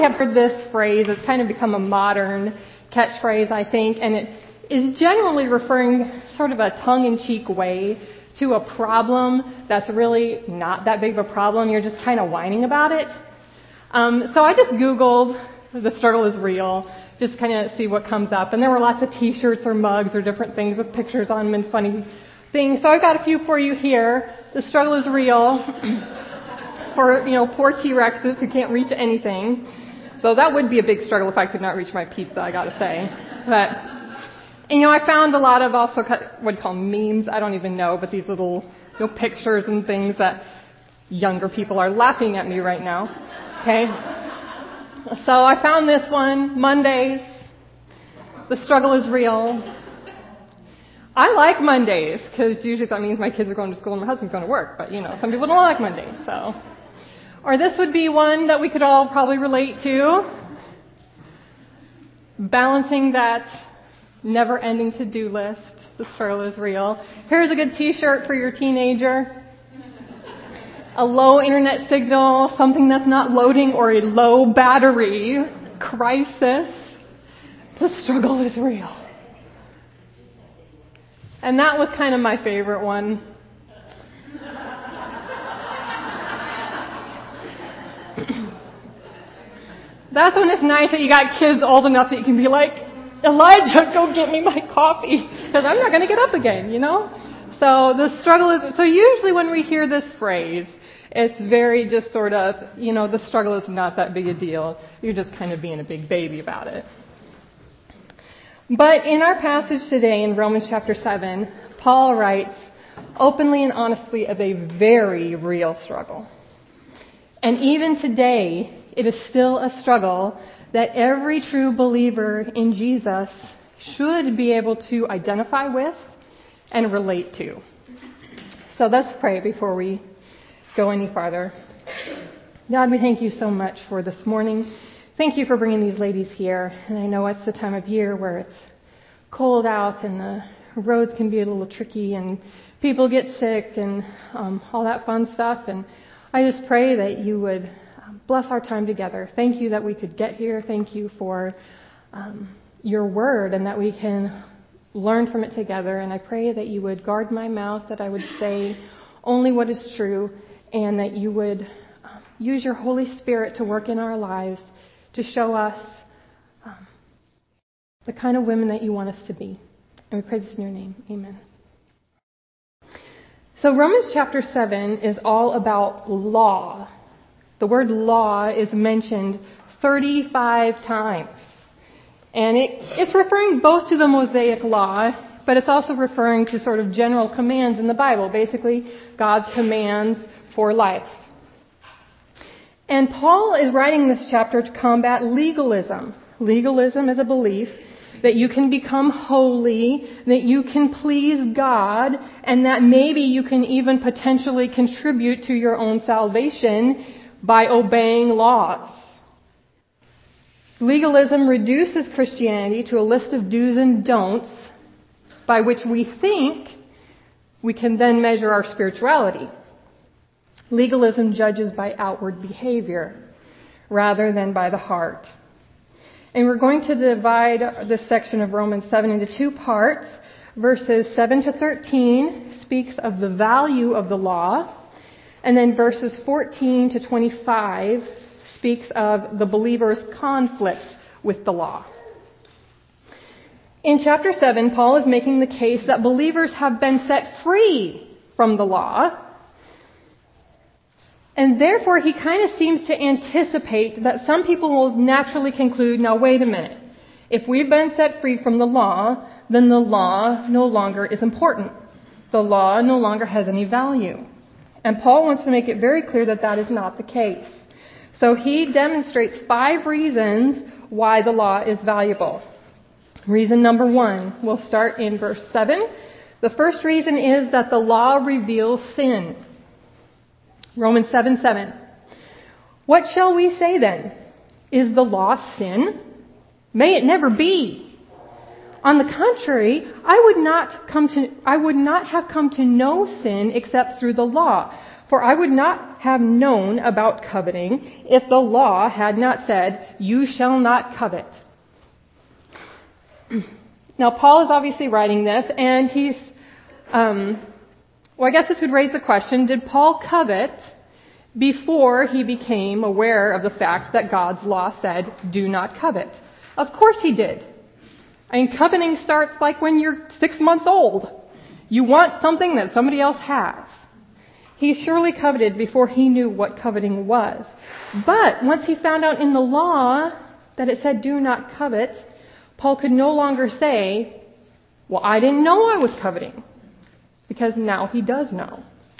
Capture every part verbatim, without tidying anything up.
I've heard this phrase. It's kind of become a modern catchphrase, I think, and it is generally referring sort of a tongue-in-cheek way to a problem that's really not that big of a problem. You're just kind of whining about it. Um, so I just Googled "the struggle is real," just kind of see what comes up. And there were lots of T-shirts or mugs or different things with pictures on them and funny things. So I got a few for you here. The struggle is real for, you know, poor T-Rexes who can't reach anything. So that would be a big struggle if I could not reach my pizza, I gotta say. But, and, you know, I found a lot of also what do you call them, memes, I don't even know, but these little, you know, pictures and things that younger people are laughing at me right now. Okay? So I found this one, Mondays. The struggle is real. I like Mondays, because usually that means my kids are going to school and my husband's going to work. But, you know, some people don't like Mondays, so. Or this would be one that we could all probably relate to. Balancing that never-ending to-do list. The struggle is real. Here's a good T-shirt for your teenager. A low internet signal, something that's not loading, or a low battery crisis. The struggle is real. And that was kind of my favorite one. That's when it's nice that you got kids old enough that you can be like, Elijah, go get me my coffee, because I'm not going to get up again, you know? So the struggle is, so usually when we hear this phrase, it's very just sort of, you know, the struggle is not that big a deal. You're just kind of being a big baby about it. But in our passage today in Romans chapter seven, Paul writes openly and honestly of a very real struggle. And even today, it is still a struggle that every true believer in Jesus should be able to identify with and relate to. So let's pray before we go any farther. God, we thank you so much for this morning. Thank you for bringing these ladies here. And I know it's the time of year where it's cold out and the roads can be a little tricky and people get sick and um, all that fun stuff. And I just pray that you would bless our time together. Thank you that we could get here. Thank you for um, your word and that we can learn from it together. And I pray that you would guard my mouth, that I would say only what is true, and that you would um, use your Holy Spirit to work in our lives to show us um, the kind of women that you want us to be. And we pray this in your name. Amen. So Romans chapter seven is all about law. The word law is mentioned thirty-five times. And it, it's referring both to the Mosaic law, but it's also referring to sort of general commands in the Bible, basically God's commands for life. And Paul is writing this chapter to combat legalism. Legalism is a belief that you can become holy, that you can please God, and that maybe you can even potentially contribute to your own salvation by obeying laws. Legalism reduces Christianity to a list of do's and don'ts by which we think we can then measure our spirituality. Legalism judges by outward behavior rather than by the heart. And we're going to divide this section of Romans seven into two parts. Verses seven to thirteen speaks of the value of the law. And then verses fourteen to twenty-five speaks of the believer's conflict with the law. In chapter seven, Paul is making the case that believers have been set free from the law. And therefore, he kind of seems to anticipate that some people will naturally conclude, now wait a minute. If we've been set free from the law, then the law no longer is important. The law no longer has any value. And Paul wants to make it very clear that that is not the case. So he demonstrates five reasons why the law is valuable. Reason number one, we'll start in verse seven. The first reason is that the law reveals sin. Romans seven seven. What shall we say then? Is the law sin? May it never be. On the contrary, I would not come to I would not have come to know sin except through the law. For I would not have known about coveting if the law had not said, "You shall not covet." Now, Paul is obviously writing this, and he's, um, well, I guess this would raise the question, did Paul covet before he became aware of the fact that God's law said, "Do not covet"? Of course he did. I mean, coveting starts like when you're six months old. You want something that somebody else has. He surely coveted before he knew what coveting was. But once he found out in the law that it said, "Do not covet," Paul could no longer say, "Well, I didn't know I was coveting," because now he does know.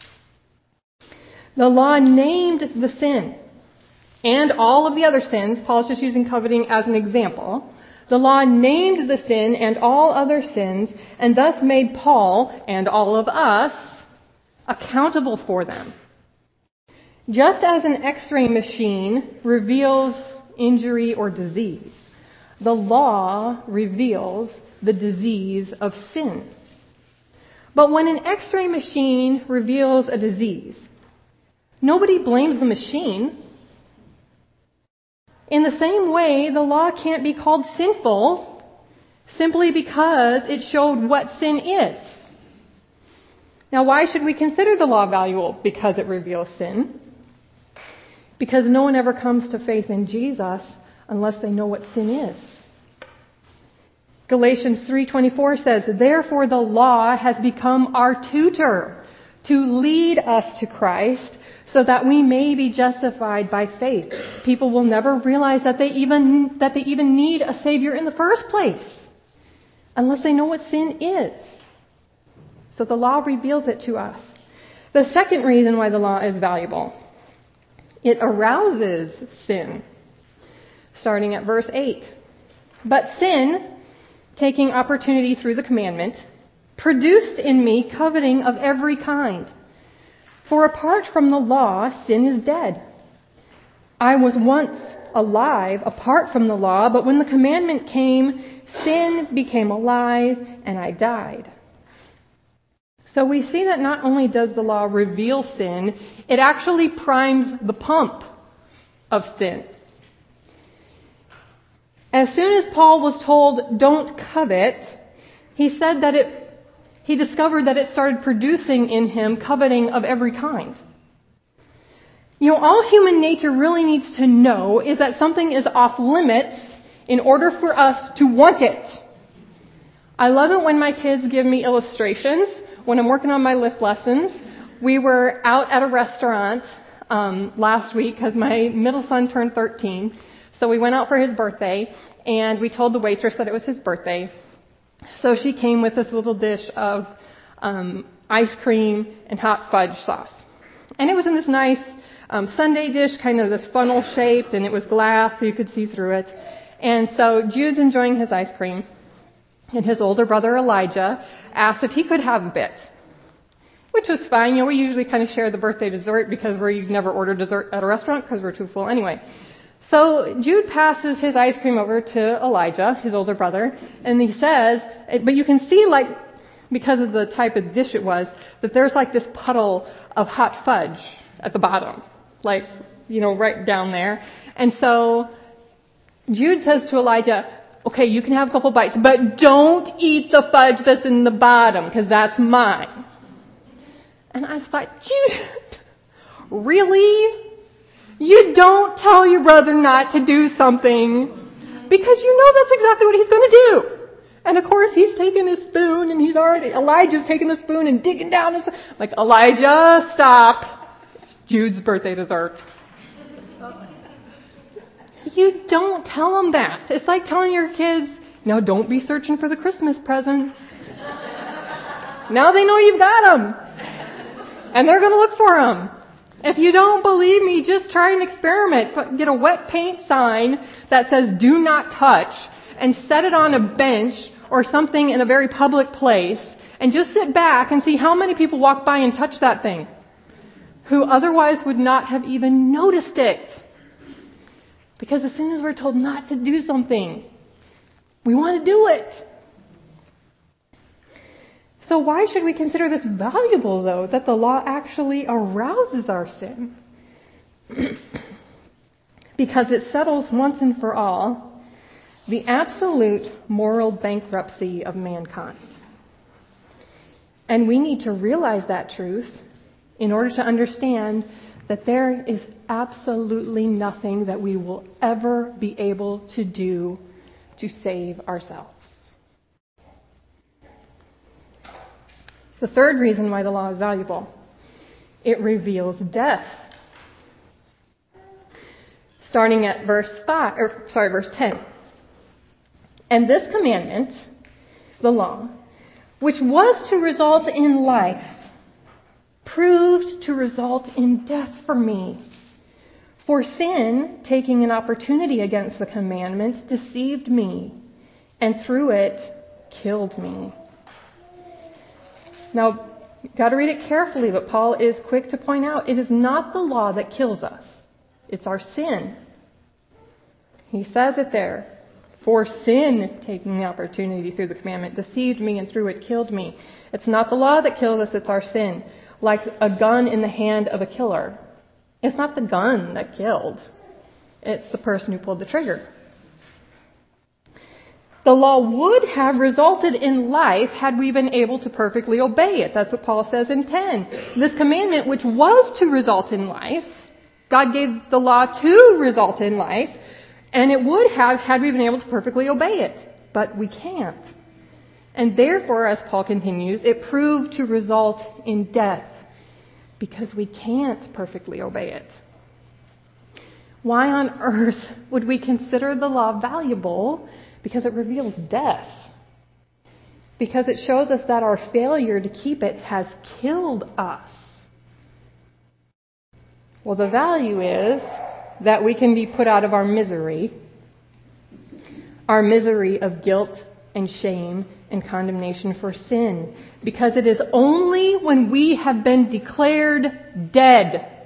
The law named the sin and all of the other sins. Paul's just using coveting as an example. The law named the sin and all other sins, and thus made Paul and all of us accountable for them. Just as an X-ray machine reveals injury or disease, the law reveals the disease of sin. But when an X-ray machine reveals a disease, nobody blames the machine. In the same way, the law can't be called sinful simply because it showed what sin is. Now, why should we consider the law valuable? Because it reveals sin. Because no one ever comes to faith in Jesus unless they know what sin is. Galatians three twenty-four says, "Therefore the law has become our tutor to lead us to Christ, so that we may be justified by faith." People will never realize that they even that they even need a Savior in the first place unless they know what sin is. So the law reveals it to us. The second reason why the law is valuable, it arouses sin. Starting at verse eight. "But sin, taking opportunity through the commandment, produced in me coveting of every kind. For apart from the law, sin is dead. I was once alive apart from the law, but when the commandment came, sin became alive and I died." So we see that not only does the law reveal sin, it actually primes the pump of sin. As soon as Paul was told, "Don't covet," he said that it He discovered that it started producing in him coveting of every kind. You know, all human nature really needs to know is that something is off limits in order for us to want it. I love it when my kids give me illustrations. When I'm working on my lift lessons, we were out at a restaurant um, last week because my middle son turned thirteen. So we went out for his birthday, and we told the waitress that it was his birthday. So she came with this little dish of um, ice cream and hot fudge sauce. And it was in this nice um, sundae dish, kind of this funnel shaped, and it was glass so you could see through it. And so Jude's enjoying his ice cream, and his older brother Elijah asked if he could have a bit, which was fine. You know, we usually kind of share the birthday dessert because we never order dessert at a restaurant because we're too full anyway. So Jude passes his ice cream over to Elijah, his older brother, and he says, but you can see, like, because of the type of dish it was, that there's like this puddle of hot fudge at the bottom, like, you know, right down there. And so Jude says to Elijah, "Okay, you can have a couple bites, but don't eat the fudge that's in the bottom, because that's mine." And I thought, Jude, really? You don't tell your brother not to do something because you know that's exactly what he's going to do. And of course, he's taking his spoon, and he's already, Elijah's taking the spoon and digging down his, like, "Elijah, stop. It's Jude's birthday dessert." You don't tell them that. It's like telling your kids, "Now don't be searching for the Christmas presents." Now they know you've got them. And they're going to look for them. If you don't believe me, just try an experiment. Get a wet paint sign that says "Do not touch" and set it on a bench or something in a very public place, and just sit back and see how many people walk by and touch that thing who otherwise would not have even noticed it. Because as soon as we're told not to do something, we want to do it. So why should we consider this valuable, though, that the law actually arouses our sin? because it settles once and for all the absolute moral bankruptcy of mankind. And we need to realize that truth in order to understand that there is absolutely nothing that we will ever be able to do to save ourselves. The third reason why the law is valuable, it reveals death. Starting at verse five, or sorry, verse ten. And this commandment, the law, which was to result in life, proved to result in death for me. For sin, taking an opportunity against the commandments, deceived me, and through it killed me. Now, you've got to read it carefully, but Paul is quick to point out it is not the law that kills us. It's our sin. He says it there. For sin, taking the opportunity through the commandment, deceived me, and through it killed me. It's not the law that kills us, it's our sin. Like a gun in the hand of a killer. It's not the gun that killed. It's the person who pulled the trigger. The law would have resulted in life had we been able to perfectly obey it. That's what Paul says in ten. This commandment, which was to result in life, God gave the law to result in life, and it would have had we been able to perfectly obey it. But we can't. And therefore, as Paul continues, it proved to result in death because we can't perfectly obey it. Why on earth would we consider the law valuable? Because it reveals death. Because it shows us that our failure to keep it has killed us. Well, the value is that we can be put out of our misery, our misery of guilt and shame and condemnation for sin. Because it is only when we have been declared dead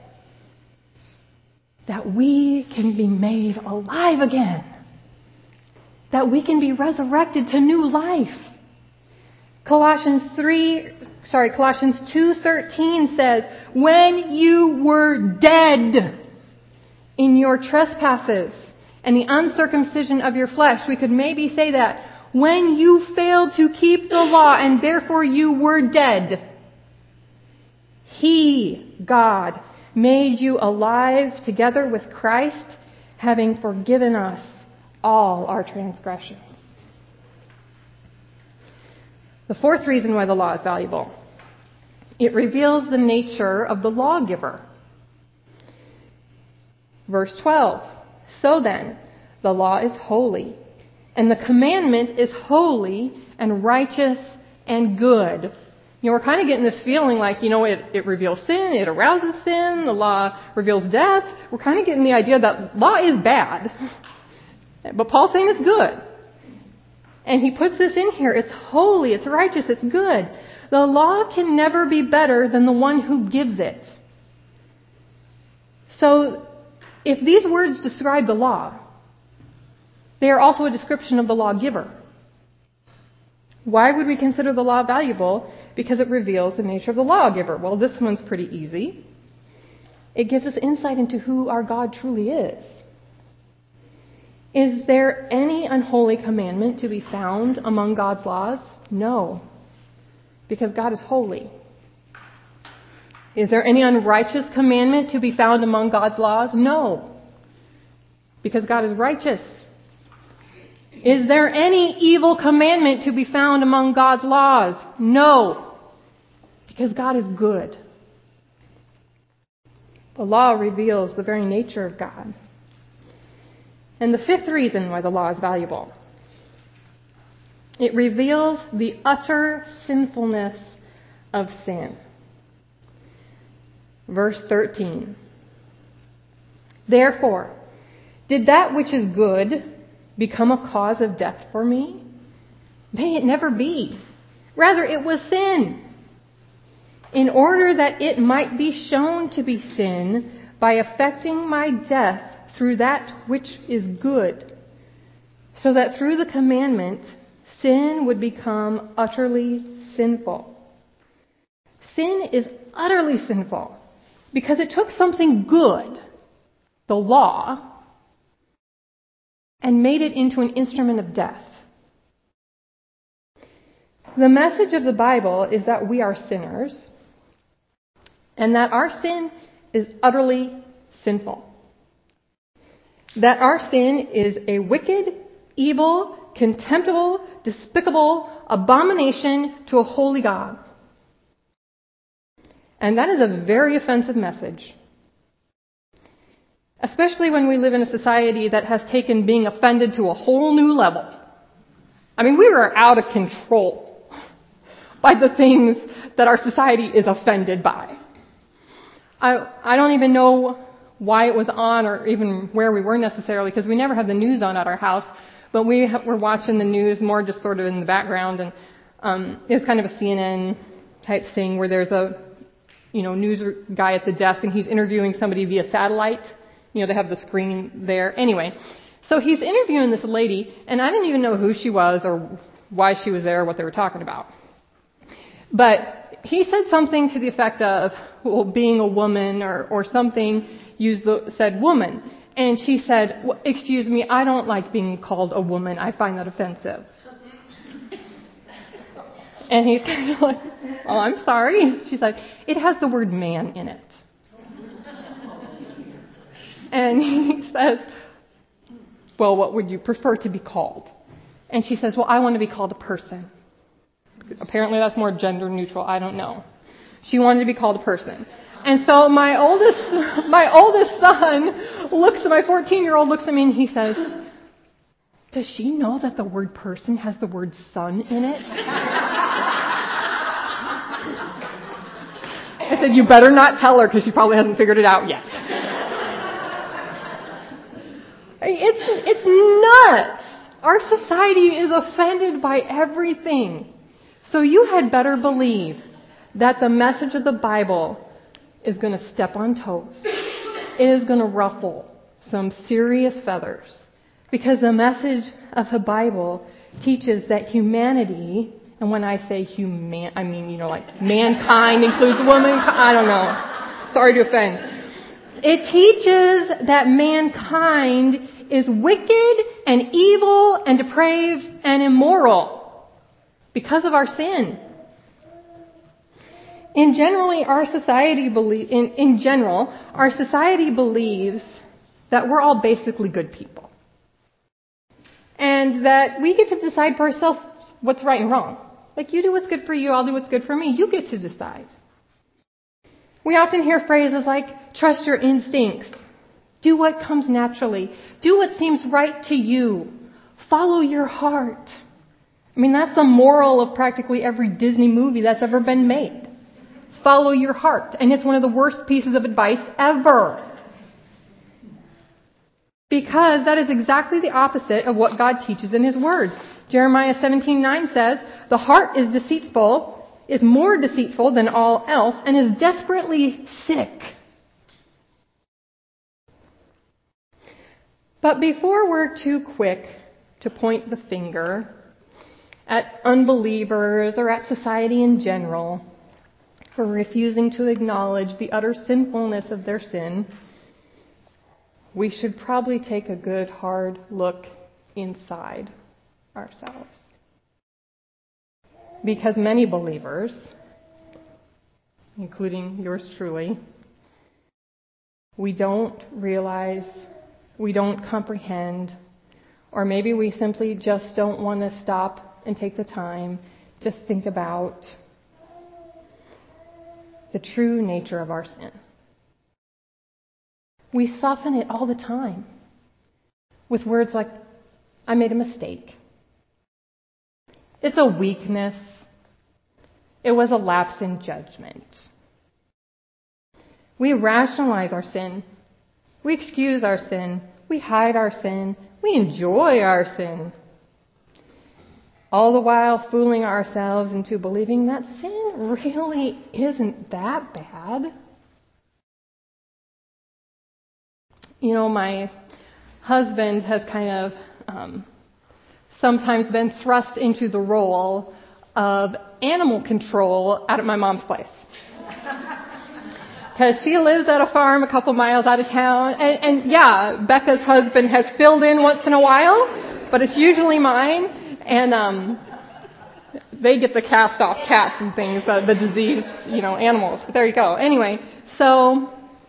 that we can be made alive again. That we can be resurrected to new life. Colossians three, sorry, Colossians two thirteen says, when you were dead in your trespasses and the uncircumcision of your flesh, we could maybe say that when you failed to keep the law and therefore you were dead, He, God, made you alive together with Christ, having forgiven us all our transgressions. The fourth reason why the law is valuable, it reveals the nature of the lawgiver. Verse twelve, so then, the law is holy, and the commandment is holy and righteous and good. You know, we're kind of getting this feeling like, you know, it, it reveals sin, it arouses sin, the law reveals death. We're kind of getting the idea that law is bad. But Paul's saying it's good. And he puts this in here. It's holy, it's righteous, it's good. The law can never be better than the one who gives it. So, if these words describe the law, they are also a description of the lawgiver. Why would we consider the law valuable? Because it reveals the nature of the lawgiver. Well, this one's pretty easy. It gives us insight into who our God truly is. Is there any unholy commandment to be found among God's laws? No, because God is holy. Is there any unrighteous commandment to be found among God's laws? No, because God is righteous. Is there any evil commandment to be found among God's laws? No, because God is good. The law reveals the very nature of God. And the fifth reason why the law is valuable, it reveals the utter sinfulness of sin. Verse thirteen. Therefore, did that which is good become a cause of death for me? May it never be. Rather, it was sin, in order that it might be shown to be sin by effecting my death through that which is good, so that through the commandment, sin would become utterly sinful. Sin is utterly sinful because it took something good the law, and made it into an instrument of death. The message of the Bible is that we are sinners, and that our sin is utterly sinful. That our sin is a wicked, evil, contemptible, despicable abomination to a holy God. And that is a very offensive message. Especially when we live in a society that has taken being offended to a whole new level. I mean, we are out of control by the things that our society is offended by. I, I don't even know why it was on or even where we were necessarily, because we never have the news on at our house. But we ha- were watching the news more just sort of in the background, and um, it was kind of a C N N type thing where there's a, you know, news guy at the desk and he's interviewing somebody via satellite. You know, they have the screen there. Anyway, so he's interviewing this lady, and I didn't even know who she was or why she was there or what they were talking about. But he said something to the effect of, well, being a woman or, or something, used the, said woman. And she said, well, excuse me, I don't like being called a woman. I find that offensive. And he's kind of like, oh, I'm sorry. She's like, it has the word man in it. And he says, well, what would you prefer to be called? And she says, well, I want to be called a person. Apparently that's more gender neutral. I don't know. She wanted to be called a person. And so my oldest, my oldest son looks at my fourteen-year-old looks at me and he says, does she know that the word person has the word son in it? I said, you better not tell her because she probably hasn't figured it out yet. It's, it's nuts. Our society is offended by everything. So you had better believe that the message of the Bible is going to step on toes. It is going to ruffle some serious feathers. Because the message of the Bible teaches that humanity, and when I say human, I mean, you know, like mankind includes woman, I don't know. Sorry to offend. It teaches that mankind is wicked and evil and depraved and immoral because of our sin. In generally, our society believe, in, in general, our society believes that we're all basically good people. And that we get to decide for ourselves what's right and wrong. Like, you do what's good for you, I'll do what's good for me. You get to decide. We often hear phrases like, trust your instincts. Do what comes naturally. Do what seems right to you. Follow your heart. I mean, that's the moral of practically every Disney movie that's ever been made. Follow your heart. And it's one of the worst pieces of advice ever. Because that is exactly the opposite of what God teaches in His Word. Jeremiah seventeen nine says, the heart is deceitful, is more deceitful than all else, and is desperately sick. But before we're too quick to point the finger at unbelievers or at society in general for refusing to acknowledge the utter sinfulness of their sin, we should probably take a good hard look inside ourselves. Because many believers, including yours truly, we don't realize, we don't comprehend, or maybe we simply just don't want to stop and take the time to think about the true nature of our sin. We soften it all the time with words like, I made a mistake. It's a weakness. It was a lapse in judgment. We rationalize our sin. We excuse our sin. We hide our sin. We enjoy our sin. All the while fooling ourselves into believing that sin really isn't that bad. You know, my husband has kind of um, sometimes been thrust into the role of animal control out at my mom's place. because she lives at a farm a couple miles out of town. And, and yeah, Becca's husband has filled in once in a while, but it's usually mine. And um, they get the cast-off cats and things, uh, the diseased, you know, animals. But there you go. Anyway, so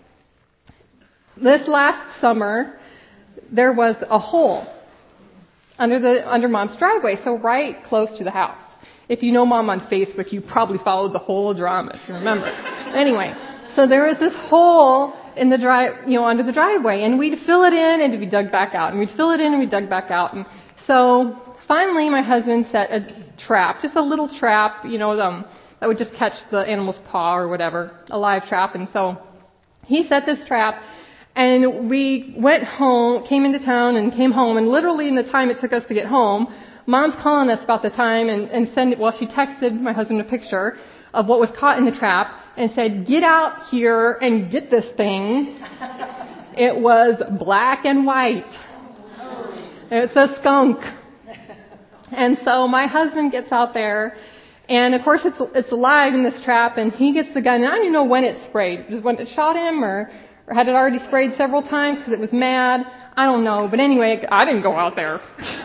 this last summer, there was a hole under the under Mom's driveway, so right close to the house. If you know Mom on Facebook, you probably followed the whole drama, if you remember. Anyway, so there was this hole in the drive, you know, under the driveway, and we'd fill it in and it'd be dug back out, and we'd fill it in and we'd dug back out. And so finally, my husband set a trap, just a little trap, you know, um, that would just catch the animal's paw or whatever, a live trap. And so he set this trap, and we went home, came into town, and came home, and literally in the time it took us to get home, Mom's calling us about the time and, and send, well, she texted my husband a picture of what was caught in the trap and said, "Get out here and get this thing." It was black and white. It's a skunk. And so my husband gets out there, and of course it's it's alive in this trap, and he gets the gun, and I don't even know when it sprayed. Was when it shot him, or, or had it already sprayed several times because it was mad? I don't know. But anyway, I didn't go out there.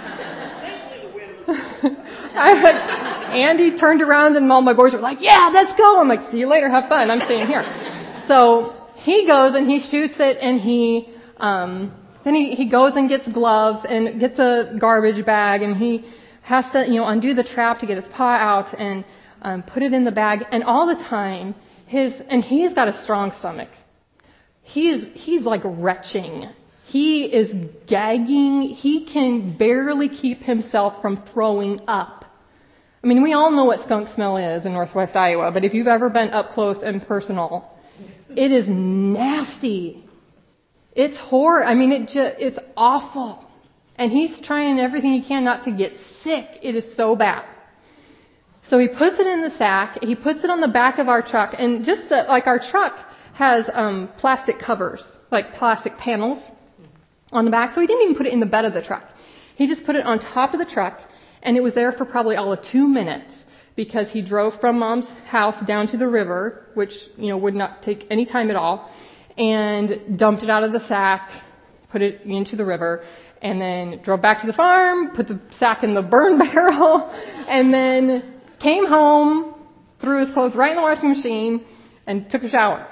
I had, Andy turned around and all my boys were like, "Yeah, let's go." I'm like, "See you later, have fun. I'm staying here." So he goes and he shoots it, and he um, then he, he goes and gets gloves and gets a garbage bag, and he has to, you know, undo the trap to get his paw out and um, put it in the bag. And all the time, his and he's got a strong stomach. He's he's like retching. He is gagging. He can barely keep himself from throwing up. I mean, we all know what skunk smell is in northwest Iowa, but if you've ever been up close and personal, it is nasty. It's horrible. I mean, it just, it's awful. And he's trying everything he can not to get sick. It is so bad. So he puts it in the sack. He puts it on the back of our truck. And just the, like our truck has um, plastic covers, like plastic panels on the back. So he didn't even put it in the bed of the truck. He just put it on top of the truck. And it was there for probably all of two minutes because he drove from Mom's house down to the river, which, you know, would not take any time at all, and dumped it out of the sack, put it into the river, and then drove back to the farm, put the sack in the burn barrel, and then came home, threw his clothes right in the washing machine, and took a shower.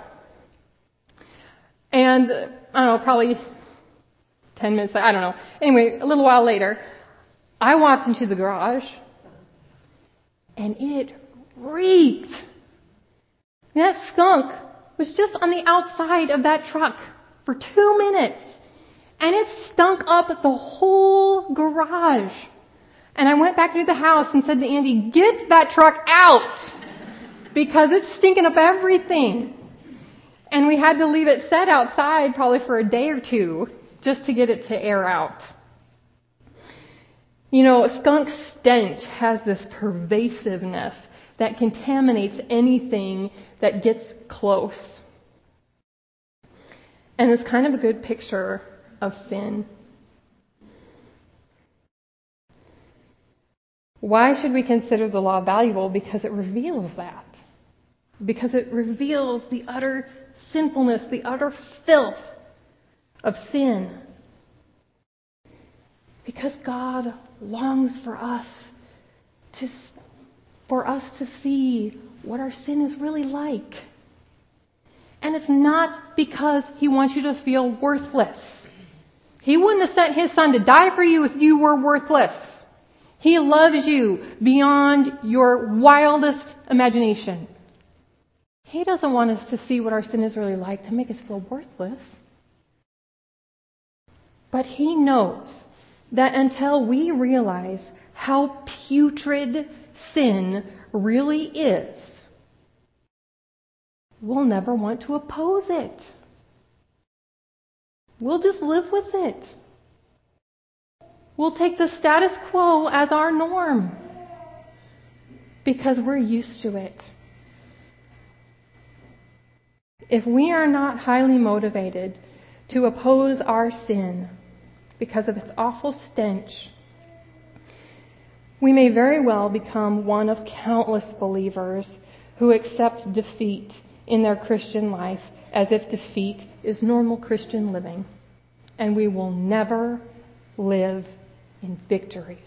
And, I don't know, probably ten minutes, I don't know. Anyway, a little while later, I walked into the garage, and it reeked. That skunk was just on the outside of that truck for two minutes, and it stunk up the whole garage. And I went back to the house and said to Andy, "Get that truck out, because it's stinking up everything." And we had to leave it set outside probably for a day or two just to get it to air out. You know, skunk stench has this pervasiveness that contaminates anything that gets close. And it's kind of a good picture of sin. Why should we consider the law valuable? Because it reveals that. Because it reveals the utter sinfulness, the utter filth of sin. Because God longs for us to, for us to see what our sin is really like. And it's not because He wants you to feel worthless. He wouldn't have sent His Son to die for you if you were worthless. He loves you beyond your wildest imagination. He doesn't want us to see what our sin is really like to make us feel worthless. But He knows that until we realize how putrid sin really is, we'll never want to oppose it. We'll just live with it. We'll take the status quo as our norm because we're used to it. If we are not highly motivated to oppose our sin because of its awful stench, we may very well become one of countless believers who accept defeat in their Christian life as if defeat is normal Christian living, and we will never live in victory.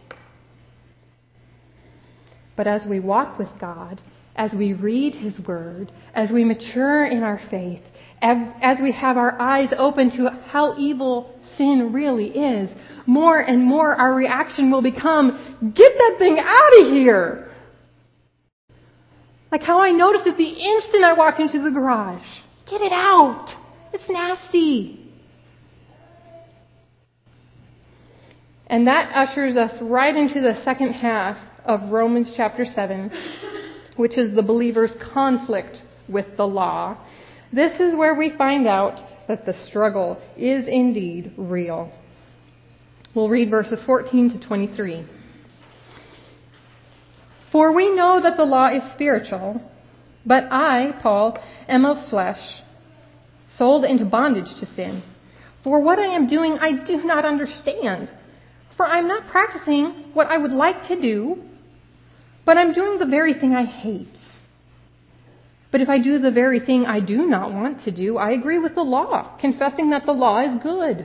But as we walk with God, as we read His Word, as we mature in our faith, as we have our eyes open to how evil sin really is, more and more our reaction will become, get that thing out of here! Like how I noticed it the instant I walked into the garage. Get it out! It's nasty! And that ushers us right into the second half of Romans chapter seven, which is the believer's conflict with the law. This is where we find out that the struggle is indeed real. We'll read verses fourteen to twenty-three. For we know that the law is spiritual, but I, Paul, am of flesh, sold into bondage to sin. For what I am doing I do not understand. For I am not practicing what I would like to do, but I'm doing the very thing I hate. But if I do the very thing I do not want to do, I agree with the law, confessing that the law is good.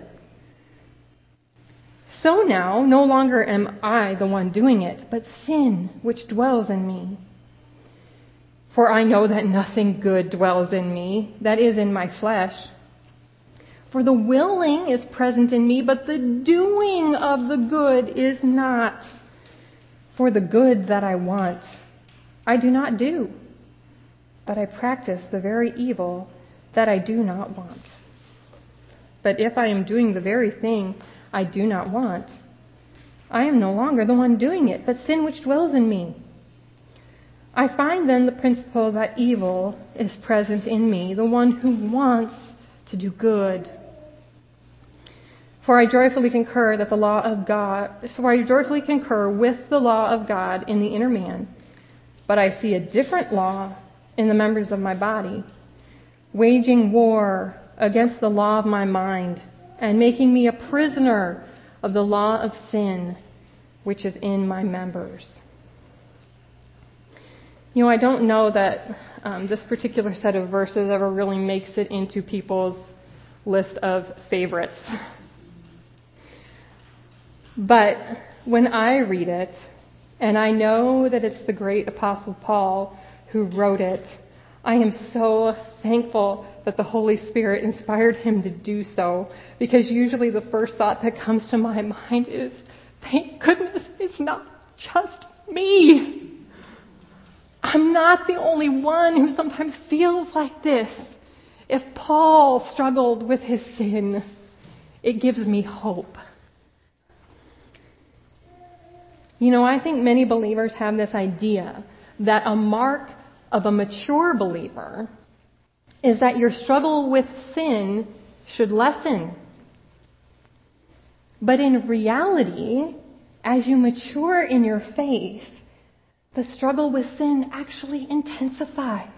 So now, no longer am I the one doing it, but sin which dwells in me. For I know that nothing good dwells in me, that is, in my flesh. For the willing is present in me, but the doing of the good is not. For the good that I want, I do not do, but I practice the very evil that I do not want. But if I am doing the very thing I do not want, I am no longer the one doing it, but sin which dwells in me. I find then the principle that evil is present in me, the one who wants to do good. For I joyfully concur that the law of God, for I joyfully concur with the law of God in the inner man, but I see a different law in the members of my body, waging war against the law of my mind, and making me a prisoner of the law of sin, which is in my members. You know, I don't know that um, this particular set of verses ever really makes it into people's list of favorites. But when I read it, and I know that it's the great Apostle Paul who wrote it, I am so thankful that the Holy Spirit inspired him to do so, because usually the first thought that comes to my mind is, thank goodness it's not just me. I'm not the only one who sometimes feels like this. If Paul struggled with his sin, it gives me hope. You know, I think many believers have this idea that a mark of a mature believer is that your struggle with sin should lessen. But in reality, as you mature in your faith, the struggle with sin actually intensifies.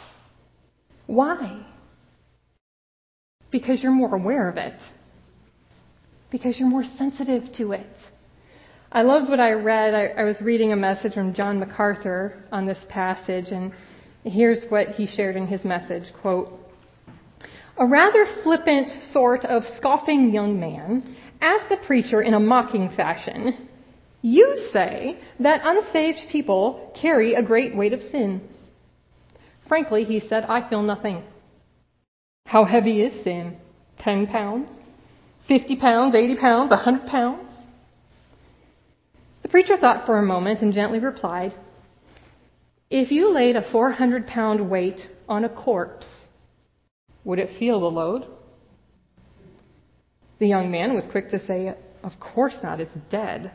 Why? Because you're more aware of it. Because you're more sensitive to it. I loved what I read. I, I was reading a message from John MacArthur on this passage, and here's what he shared in his message, quote, "A rather flippant sort of scoffing young man asked a preacher in a mocking fashion, 'You say that unsaved people carry a great weight of sin.' 'Frankly,' he said, 'I feel nothing.' 'How heavy is sin? Ten pounds? Fifty pounds? Eighty pounds? A hundred pounds?' The preacher thought for a moment and gently replied, 'If you laid a four hundred pound weight on a corpse, would it feel the load?' The young man was quick to say, 'Of course not, it's dead.'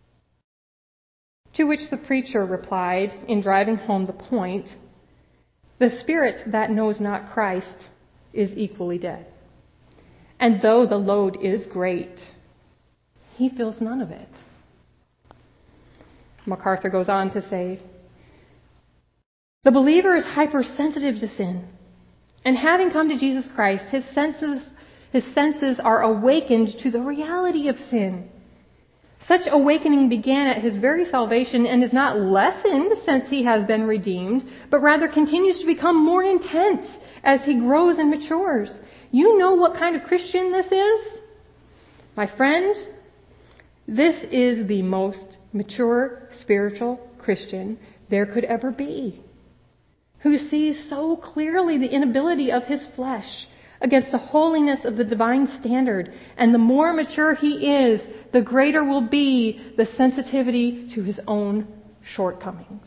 To which the preacher replied, in driving home the point, 'The spirit that knows not Christ is equally dead. And though the load is great, he feels none of it.'" MacArthur goes on to say, "The believer is hypersensitive to sin, and having come to Jesus Christ, his senses, his senses are awakened to the reality of sin. Such awakening began at his very salvation and is not lessened since he has been redeemed, but rather continues to become more intense as he grows and matures. You know what kind of Christian this is? My friend, this is the most mature spiritual Christian there could ever be, who sees so clearly the inability of his flesh against the holiness of the divine standard. And the more mature he is, the greater will be the sensitivity to his own shortcomings.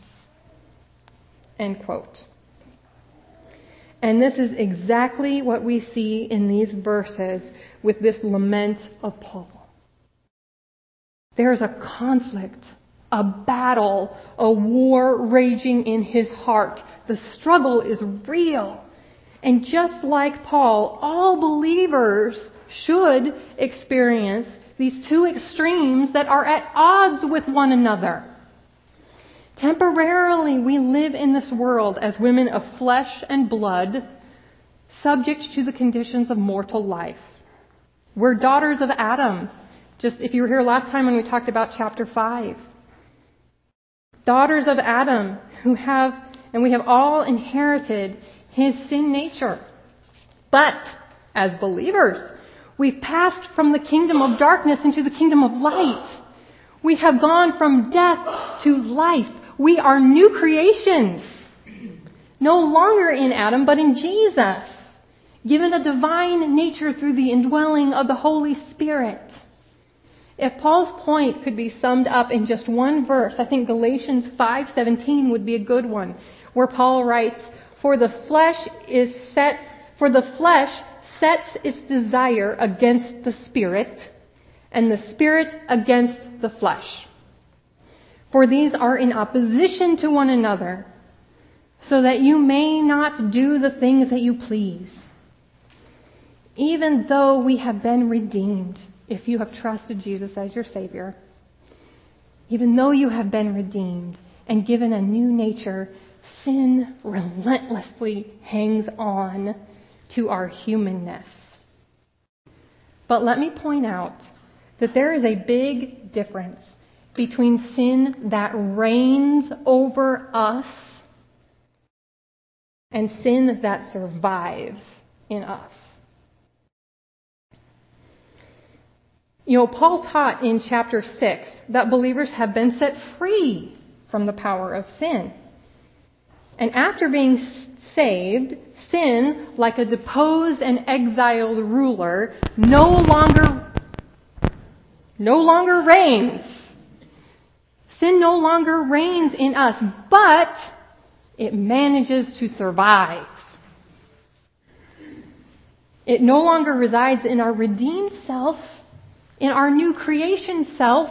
End quote. And this is exactly what we see in these verses with this lament of Paul. There is a conflict, a battle, a war raging in his heart. The struggle is real. And just like Paul, all believers should experience these two extremes that are at odds with one another. Temporarily, we live in this world as women of flesh and blood, subject to the conditions of mortal life. We're daughters of Adam. Just if you were here last time when we talked about chapter five. Daughters of Adam who have, and we have all inherited his sin nature. But as believers, we've passed from the kingdom of darkness into the kingdom of light. We have gone from death to life. We are new creations. No longer in Adam, but in Jesus. Given a divine nature through the indwelling of the Holy Spirit. If Paul's point could be summed up in just one verse, I think Galatians five seventeen would be a good one, where Paul writes, For the flesh is set, for the flesh sets its desire against the Spirit, and the Spirit against the flesh. For these are in opposition to one another, so that you may not do the things that you please. Even though we have been redeemed, if you have trusted Jesus as your Savior, even though you have been redeemed and given a new nature, sin relentlessly hangs on to our humanness. But let me point out that there is a big difference between sin that reigns over us and sin that survives in us. You know, Paul taught in chapter six that believers have been set free from the power of sin. And after being saved, sin, like a deposed and exiled ruler, no longer, no longer reigns. Sin no longer reigns in us, but it manages to survive. It no longer resides in our redeemed self, in our new creation self,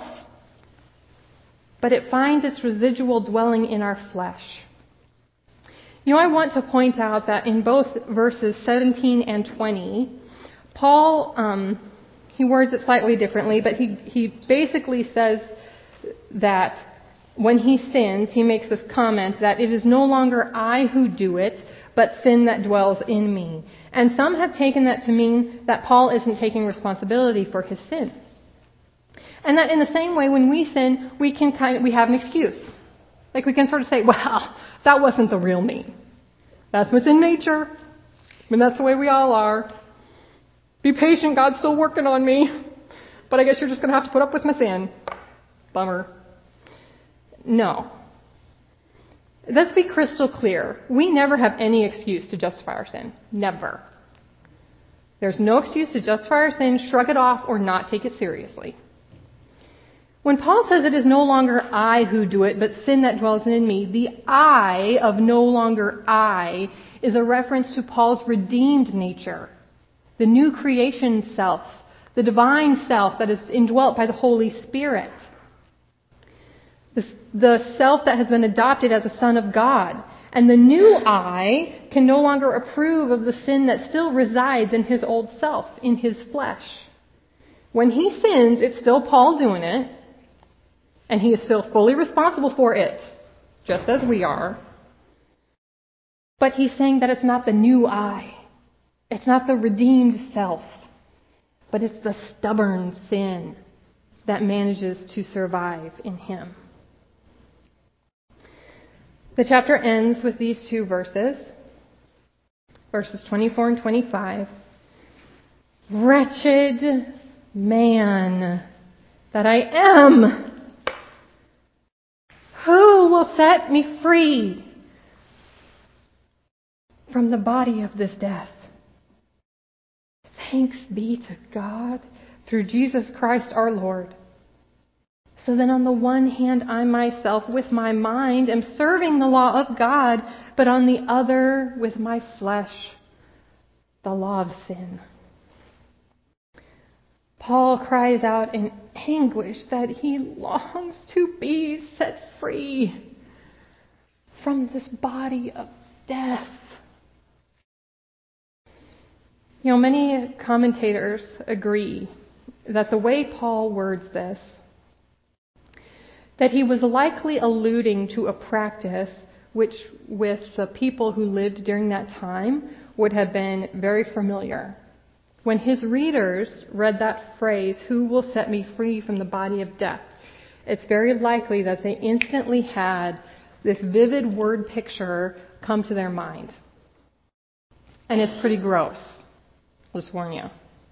but it finds its residual dwelling in our flesh. You know, I want to point out that in both verses seventeen and twenty, Paul, um, he words it slightly differently, but he, he basically says that when he sins, he makes this comment that it is no longer I who do it, but sin that dwells in me. And some have taken that to mean that Paul isn't taking responsibility for his sin. And that in the same way, when we sin, we can kind of, we have an excuse. Like we can sort of say, well, that wasn't the real me. That's what's in nature. I mean, that's the way we all are. Be patient, God's still working on me. But I guess you're just going to have to put up with my sin. Bummer. No. Let's be crystal clear. We never have any excuse to justify our sin. Never. There's no excuse to justify our sin, shrug it off, or not take it seriously. When Paul says it is no longer I who do it, but sin that dwells in me, the I of no longer I is a reference to Paul's redeemed nature, the new creation self, the divine self that is indwelt by the Holy Spirit, the, the self that has been adopted as a son of God. And the new I can no longer approve of the sin that still resides in his old self, in his flesh. When he sins, it's still Paul doing it. And he is still fully responsible for it, just as we are. But he's saying that it's not the new I. It's not the redeemed self. But it's the stubborn sin that manages to survive in him. The chapter ends with these two verses. verses twenty-four and twenty-five. Wretched man that I am, who will set me free from the body of this death? Thanks be to God through Jesus Christ our Lord. So then on the one hand, I myself with my mind am serving the law of God, but on the other, with my flesh, the law of sin. Paul cries out in anguish that he longs to be set free from this body of death. You know, many commentators agree that the way Paul words this, that he was likely alluding to a practice which, with the people who lived during that time, would have been very familiar. When his readers read that phrase, "Who will set me free from the body of death?" it's very likely that they instantly had this vivid word picture come to their mind. And it's pretty gross. I'll just warn you.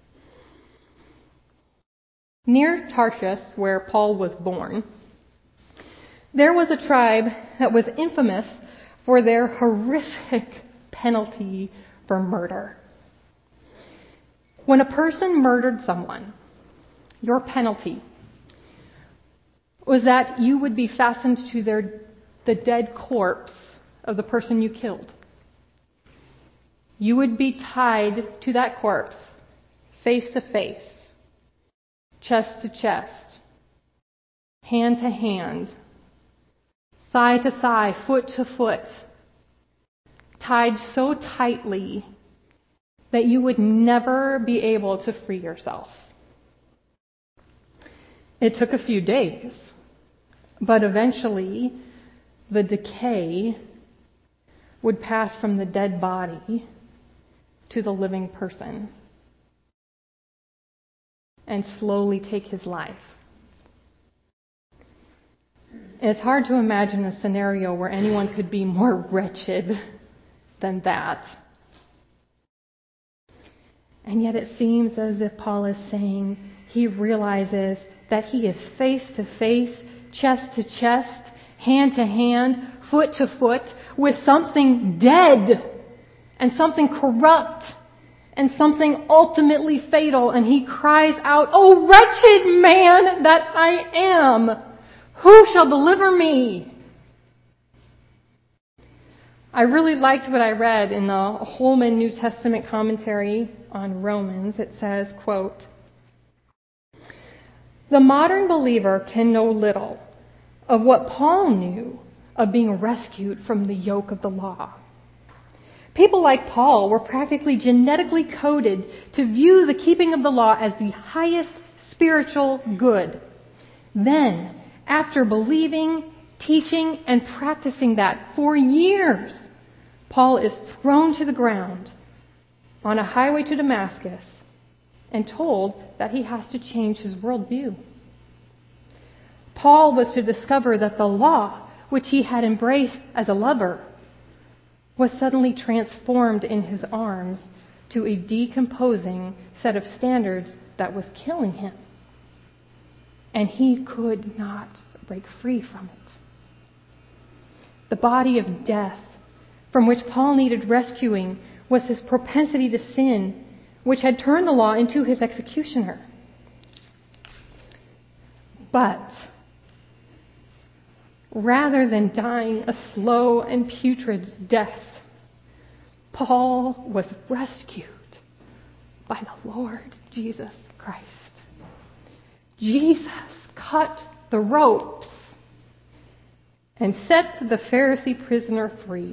Near Tarshish, where Paul was born, there was a tribe that was infamous for their horrific penalty for murder. When a person murdered someone, your penalty was that you would be fastened to their, the dead corpse of the person you killed. You would be tied to that corpse, face to face, chest to chest, hand to hand, thigh to thigh, foot to foot, tied so tightly that you would never be able to free yourself. It took a few days, but eventually the decay would pass from the dead body to the living person and slowly take his life. And it's hard to imagine a scenario where anyone could be more wretched than that. And yet it seems as if Paul is saying he realizes that he is face to face, chest to chest, hand to hand, foot to foot with something dead and something corrupt and something ultimately fatal. And he cries out, "Oh, wretched man that I am! Who shall deliver me?" I really liked what I read in the Holman New Testament commentary on Romans. It says, quote, "The modern believer can know little of what Paul knew of being rescued from the yoke of the law. People like Paul were practically genetically coded to view the keeping of the law as the highest spiritual good. Then, after believing, teaching, and practicing that for years, Paul is thrown to the ground on a highway to Damascus and told that he has to change his worldview. Paul was to discover that the law, which he had embraced as a lover, was suddenly transformed in his arms to a decomposing set of standards that was killing him. And he could not break free from it. The body of death from which Paul needed rescuing was his propensity to sin, which had turned the law into his executioner. But rather than dying a slow and putrid death, Paul was rescued by the Lord Jesus Christ. Jesus cut the ropes and set the Pharisee prisoner free.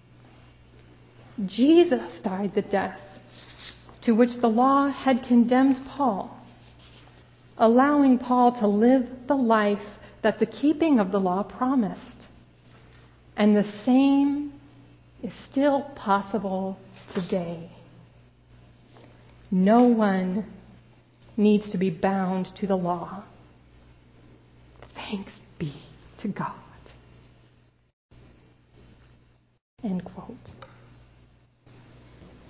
Jesus died the death to which the law had condemned Paul, allowing Paul to live the life that the keeping of the law promised. And the same is still possible today. No one needs to be bound to the law. Thanks be to God. End quote.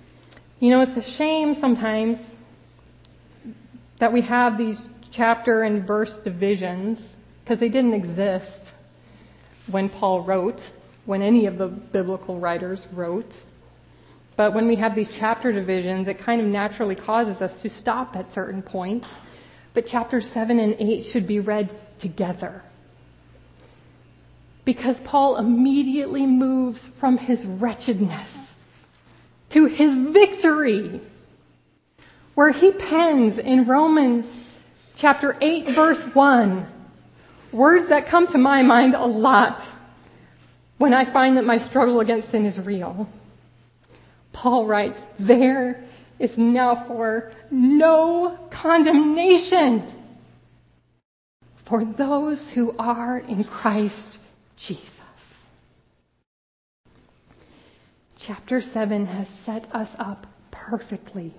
You know, it's a shame sometimes that we have these chapter and verse divisions, because they didn't exist when Paul wrote, when any of the biblical writers wrote. But when we have these chapter divisions, it kind of naturally causes us to stop at certain points. But chapters seven and eight should be read together. Because Paul immediately moves from his wretchedness to his victory, where he pens in Romans chapter eight, verse one, words that come to my mind a lot when I find that my struggle against sin is real. Paul writes, "There is now for no condemnation for those who are in Christ Jesus." Chapter seven has set us up perfectly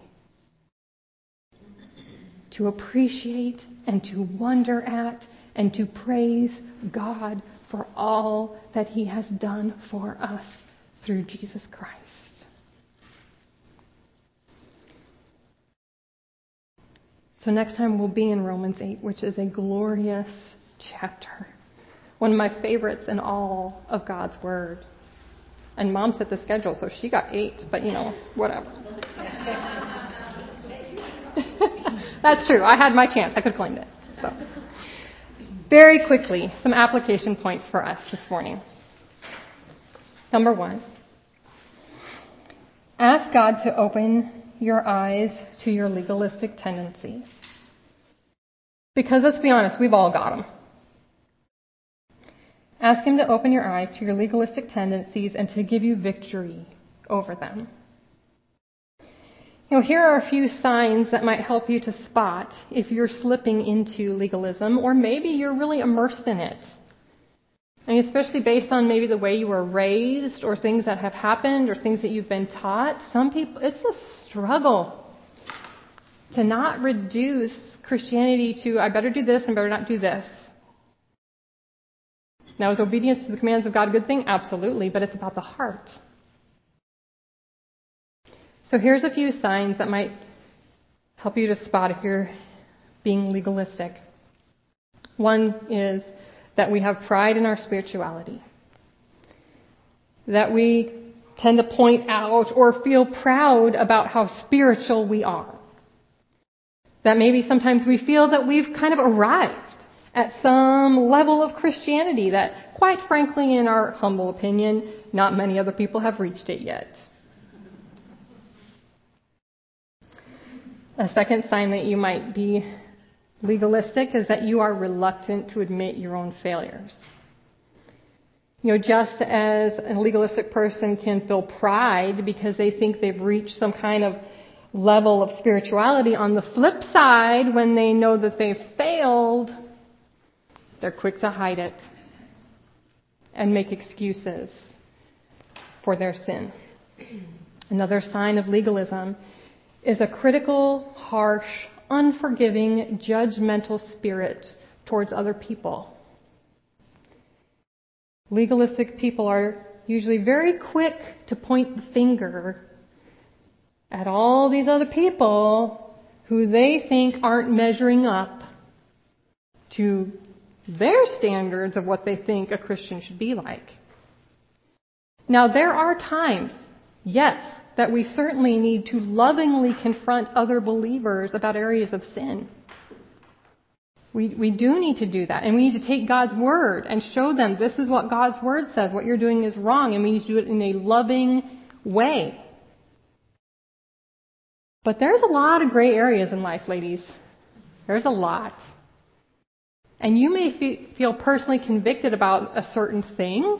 to appreciate and to wonder at and to praise God for all that He has done for us through Jesus Christ. So next time we'll be in Romans eight, which is a glorious chapter. One of my favorites in all of God's Word. And Mom set the schedule, so she got eight, but you know, whatever. That's true. I had my chance. I could have claimed it. So, very quickly, some application points for us this morning. Number one, ask God to open your eyes to your legalistic tendencies. Because let's be honest, we've all got them. Ask Him to open your eyes to your legalistic tendencies and to give you victory over them. You know, here are a few signs that might help you to spot if you're slipping into legalism, or maybe you're really immersed in it. I mean, especially based on maybe the way you were raised, or things that have happened, or things that you've been taught. Some people, it's a struggle to not reduce Christianity to, I better do this and better not do this. Now, is obedience to the commands of God a good thing? Absolutely, but it's about the heart. So here's a few signs that might help you to spot if you're being legalistic. One is that we have pride in our spirituality. That we tend to point out or feel proud about how spiritual we are. That maybe sometimes we feel that we've kind of arrived at some level of Christianity that, quite frankly, in our humble opinion, not many other people have reached it yet. A second sign that you might be legalistic is that you are reluctant to admit your own failures. You know, just as a legalistic person can feel pride because they think they've reached some kind of level of spirituality, on the flip side, when they know that they've failed, they're quick to hide it and make excuses for their sin. Another sign of legalism is a critical, harsh, unforgiving, judgmental spirit towards other people. Legalistic people are usually very quick to point the finger at all these other people who they think aren't measuring up to their standards of what they think a Christian should be like. Now, there are times, yes, that we certainly need to lovingly confront other believers about areas of sin. We, we do need to do that. And we need to take God's Word and show them this is what God's Word says. What you're doing is wrong. And we need to do it in a loving way. But there's a lot of gray areas in life, ladies. There's a lot. And you may fe- feel personally convicted about a certain thing,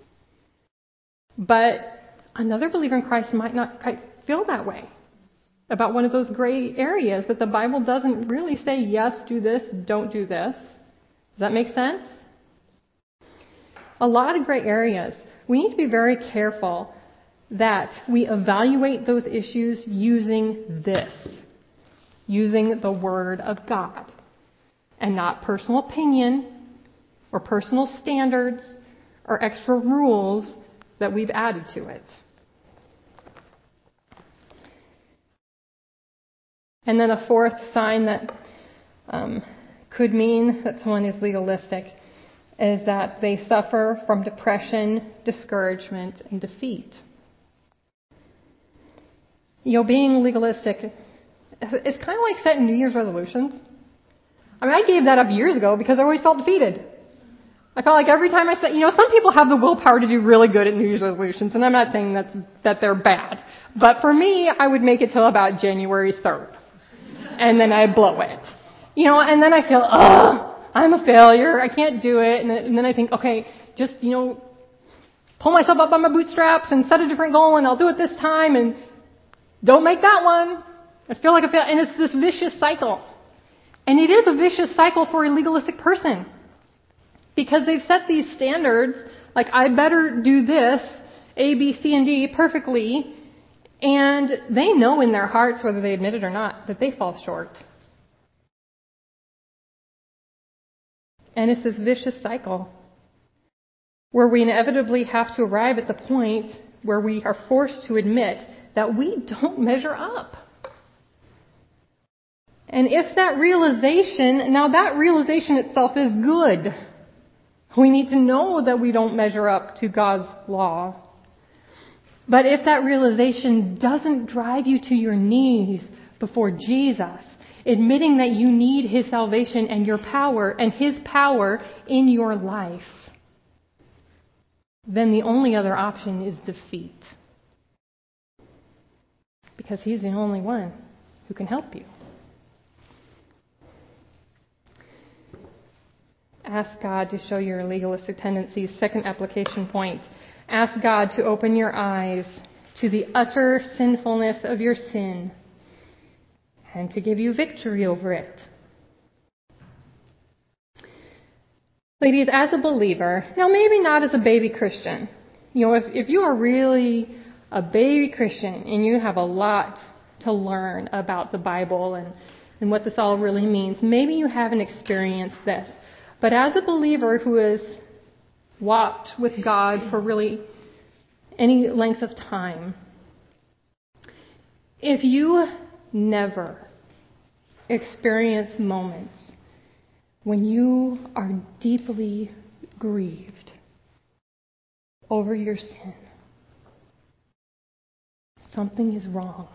but another believer in Christ might not quite feel that way about one of those gray areas that the Bible doesn't really say, yes, do this, don't do this. Does that make sense? A lot of gray areas. We need to be very careful that we evaluate those issues using this, using the Word of God, and not personal opinion or personal standards or extra rules that we've added to it. And then a fourth sign that um, could mean that someone is legalistic is that they suffer from depression, discouragement, and defeat. You know, being legalistic is kind of like setting New Year's resolutions. I mean, I gave that up years ago because I always felt defeated. I felt like every time I said, you know, some people have the willpower to do really good at New Year's resolutions, and I'm not saying that's, that they're bad. But for me, I would make it till about January third. And then I'd blow it. You know, and then I feel, ugh, I'm a failure. I can't do it. And, and then I think, okay, just, you know, pull myself up by my bootstraps and set a different goal, and I'll do it this time, and don't make that one. I feel like I fail. And it's this vicious cycle. And it is a vicious cycle for a legalistic person. Because they've set these standards, like I better do this, A, B, C, and D perfectly, and they know in their hearts, whether they admit it or not, that they fall short. And it's this vicious cycle where we inevitably have to arrive at the point where we are forced to admit that we don't measure up. And if that realization, now that realization itself is good. We need to know that we don't measure up to God's law. But if that realization doesn't drive you to your knees before Jesus, admitting that you need His salvation and your power and His power in your life, then the only other option is defeat. Because He's the only one who can help you. Ask God to show your legalistic tendencies. Second application point. Ask God to open your eyes to the utter sinfulness of your sin and to give you victory over it. Ladies, as a believer, now maybe not as a baby Christian. You know, if, if you are really a baby Christian and you have a lot to learn about the Bible and, and what this all really means, maybe you haven't experienced this. But as a believer who has walked with God for really any length of time, if you never experience moments when you are deeply grieved over your sin, something is wrong.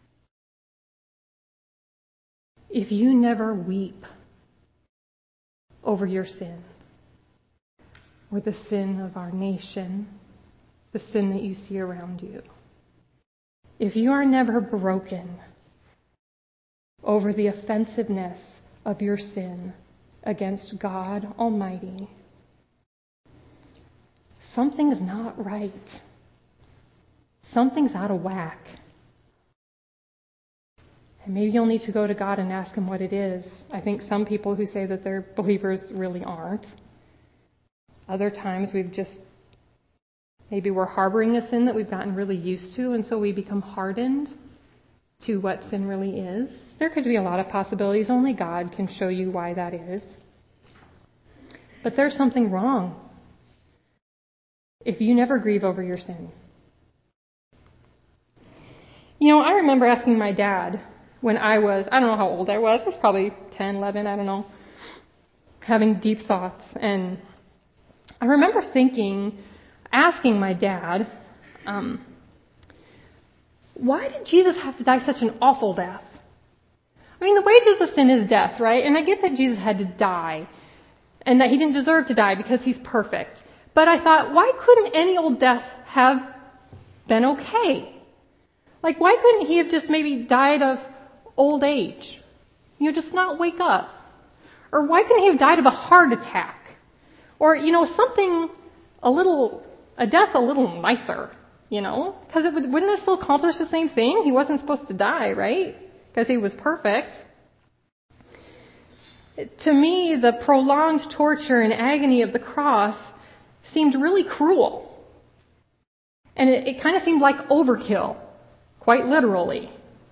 If you never weep over your sin, or the sin of our nation, the sin that you see around you, if you are never broken over the offensiveness of your sin against God Almighty, something's not right. Something's out of whack. And maybe you'll need to go to God and ask Him what it is. I think some people who say that they're believers really aren't. Other times we've just, maybe we're harboring a sin that we've gotten really used to, and so we become hardened to what sin really is. There could be a lot of possibilities. Only God can show you why that is. But there's something wrong if you never grieve over your sin. You know, I remember asking my dad when I was, I don't know how old I was, I was probably ten, eleven, I don't know, having deep thoughts. And I remember thinking, asking my dad, um, why did Jesus have to die such an awful death? I mean, the wages of sin is death, right? And I get that Jesus had to die and that He didn't deserve to die because He's perfect. But I thought, why couldn't any old death have been okay? Like, why couldn't He have just maybe died of old age? You know, just not wake up. Or why couldn't He have died of a heart attack? Or, you know, something a little, a death a little nicer, you know? Because it would, wouldn't it still accomplish the same thing? He wasn't supposed to die, right? Because He was perfect. To me, the prolonged torture and agony of the cross seemed really cruel. And it, it kind of seemed like overkill, quite literally.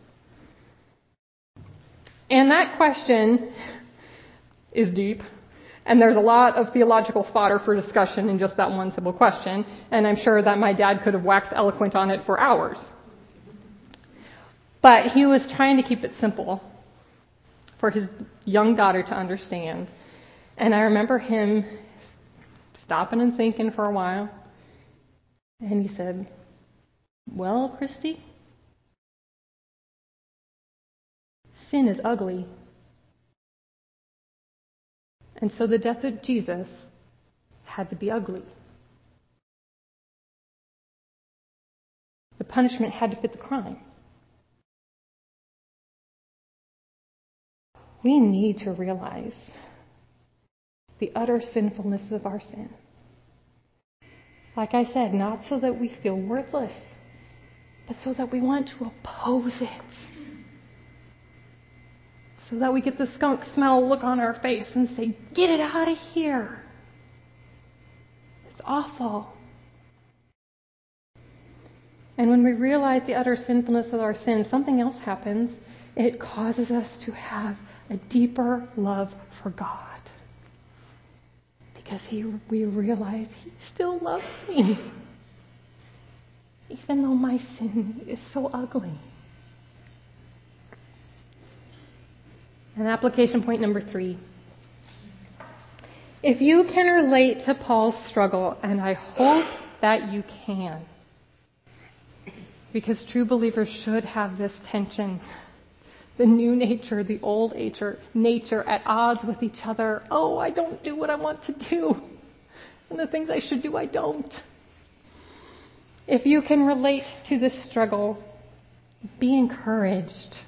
And that question is deep. And there's a lot of theological fodder for discussion in just that one simple question. And I'm sure that my dad could have waxed eloquent on it for hours. But he was trying to keep it simple for his young daughter to understand. And I remember him stopping and thinking for a while. And he said, "Well, Christy, sin is ugly. And so the death of Jesus had to be ugly. The punishment had to fit the crime." We need to realize the utter sinfulness of our sin. Like I said, not so that we feel worthless, but so that we want to oppose it. So that we get the skunk smell look on our face and say, "Get it out of here. It's awful." And when we realize the utter sinfulness of our sin, something else happens. It causes us to have a deeper love for God. Because he, we realize He still loves me. Even though my sin is so ugly. And application point number three. If you can relate to Paul's struggle, and I hope that you can, because true believers should have this tension. The new nature, the old nature, nature at odds with each other. Oh, I don't do what I want to do. And the things I should do, I don't. If you can relate to this struggle, be encouraged.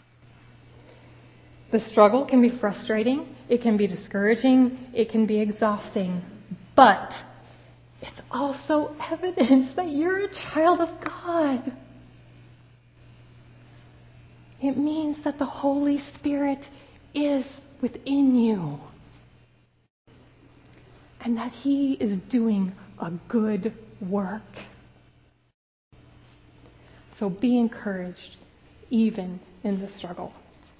The struggle can be frustrating. It can be discouraging. It can be exhausting. But it's also evidence that you're a child of God. It means that the Holy Spirit is within you. And that He is doing a good work. So be encouraged, even in the struggle.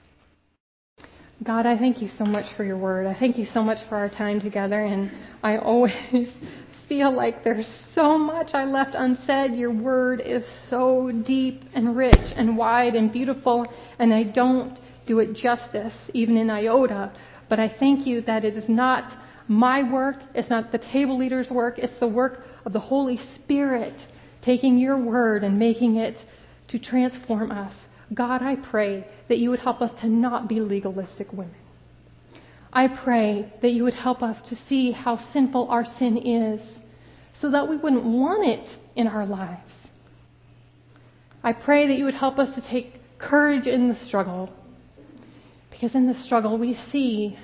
God, I thank you so much for your word. I thank you so much for our time together. And I always feel like there's so much I left unsaid. Your word is so deep and rich and wide and beautiful. And I don't do it justice, even in iota. But I thank you that it is not my work. It's not the table leader's work. It's the work of the Holy Spirit taking your word and making it to transform us. God, I pray that you would help us to not be legalistic women. I pray that you would help us to see how sinful our sin is so that we wouldn't want it in our lives. I pray that you would help us to take courage in the struggle, because in the struggle we see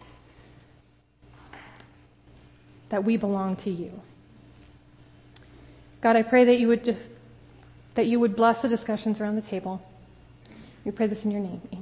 that we belong to you. God, I pray that you would just, that you would bless the discussions around the table. We pray this in your name. Amen.